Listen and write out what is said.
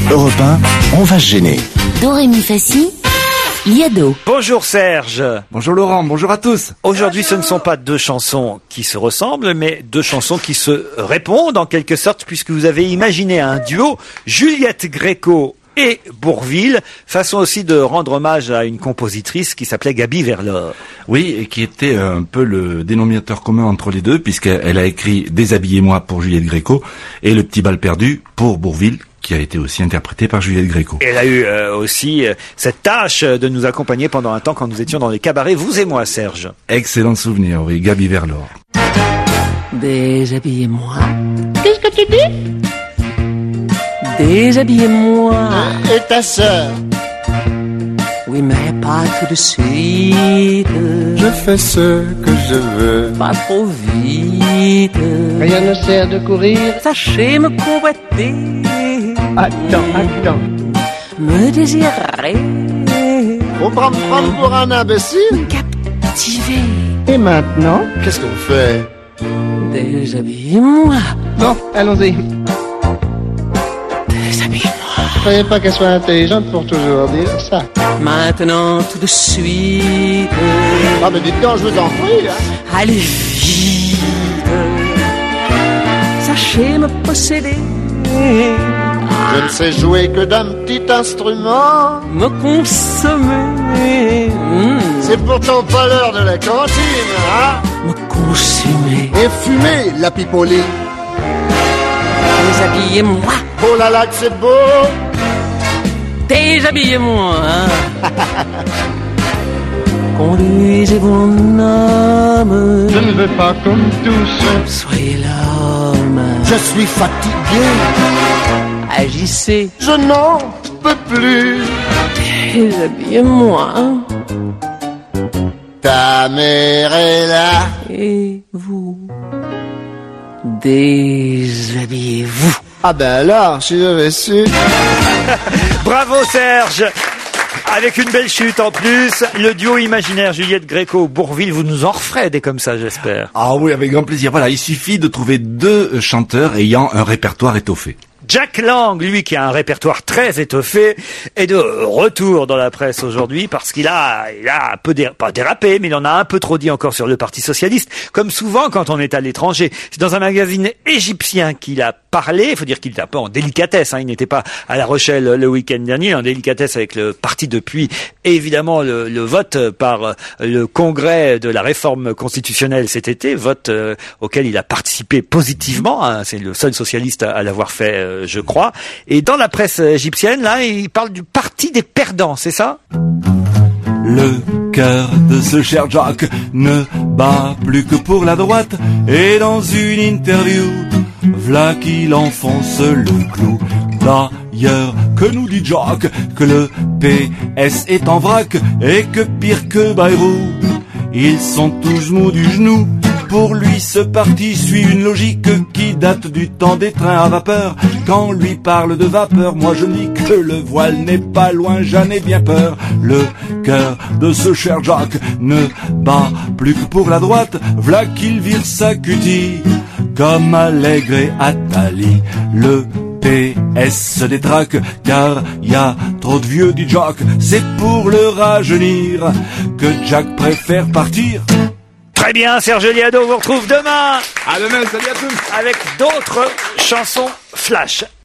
Europe 1, on va se gêner. Do, ré, mi, fa, si, Liado. Bonjour Serge. Bonjour Laurent, bonjour à tous. Aujourd'hui, ce ne sont pas deux chansons qui se ressemblent, mais deux chansons qui se répondent en quelque sorte, puisque vous avez imaginé un duo, Juliette Gréco et Bourvil, façon aussi de rendre hommage à une compositrice qui s'appelait Gaby Verlor. Oui, et qui était un peu le dénominateur commun entre les deux, puisqu'elle a écrit Déshabillez-moi pour Juliette Gréco et Le petit bal perdu pour Bourvil, qui a été aussi interprété par Juliette Gréco. Elle a eu aussi cette tâche de nous accompagner pendant un temps quand nous étions dans les cabarets, vous et moi, Serge. Excellent souvenir, oui, Gaby Verlor. Déshabillez-moi. Qu'est-ce que tu dis? Déshabillez-moi. Et ta sœur? Oui, mais pas tout de suite. Je fais ce que je veux. Pas trop vite. Rien ne sert de courir. Sachez me convoiter. Attends. Me désirer. On va me prendre pour un imbécile? Captiver. Et maintenant, qu'est-ce qu'on fait? Déshabillez-moi. Bon, allons-y. Déshabillez-moi. Je croyais pas qu'elle soit intelligente pour toujours dire ça. Maintenant, tout de suite. Ah, mais dites donc, je vous en prie, hein. Allez vite. Sachez me posséder. Je ne sais jouer que d'un petit instrument. Me consommer. C'est pourtant pas l'heure de la cantine, hein. Me consumer. Et fumer, la pipoline. Déshabillez-moi. Oh là là, que c'est beau. Déshabillez-moi. Conduisez mon âme. Je ne veux pas comme tous. Soyez l'homme. Je suis fatigué. Agissez. Je n'en peux plus. Déshabillez-moi. Ta mère est là. Et vous. Déshabillez-vous. Ah ben alors, si j'avais su. Bravo Serge. Avec une belle chute en plus, le duo imaginaire Juliette Gréco-Bourvil, vous nous en referez des comme ça, j'espère. Ah oui, avec grand plaisir. Voilà, il suffit de trouver deux chanteurs ayant un répertoire étoffé. Jack Lang, lui qui a un répertoire très étoffé, est de retour dans la presse aujourd'hui parce qu'il a un peu pas dérapé, mais il en a un peu trop dit encore sur le Parti Socialiste, comme souvent quand on est à l'étranger. C'est dans un magazine égyptien qu'il a parlé, il faut dire qu'il était un peu en délicatesse, il n'était pas à La Rochelle le week-end dernier, en délicatesse avec le parti depuis, évidemment, le vote par le congrès de la réforme constitutionnelle cet été, vote auquel il a participé positivement, c'est le seul socialiste à l'avoir fait, je crois. Et dans la presse égyptienne, là, il parle du parti des perdants, c'est ça? Le cœur de ce cher Jack ne bat plus que pour la droite. Et dans une interview, v'là qu'il enfonce le clou. D'ailleurs, que nous dit Jack? Que le PS est en vrac et que pire que Bayrou, ils sont tous mous du genou. Pour lui, ce parti suit une logique qui date du temps des trains à vapeur. Quand on lui parle de vapeur, moi je dis que le voile n'est pas loin, j'en ai bien peur. Le cœur de ce cher Jack ne bat plus que pour la droite. V'là qu'il vire sa cutie comme Allègre et Attali. Le PS se détraque car y a trop de vieux, dit Jack. C'est pour le rajeunir que Jack préfère partir. Très bien, Serge Liado vous retrouve demain. À demain, salut à tous. Avec d'autres chansons flash.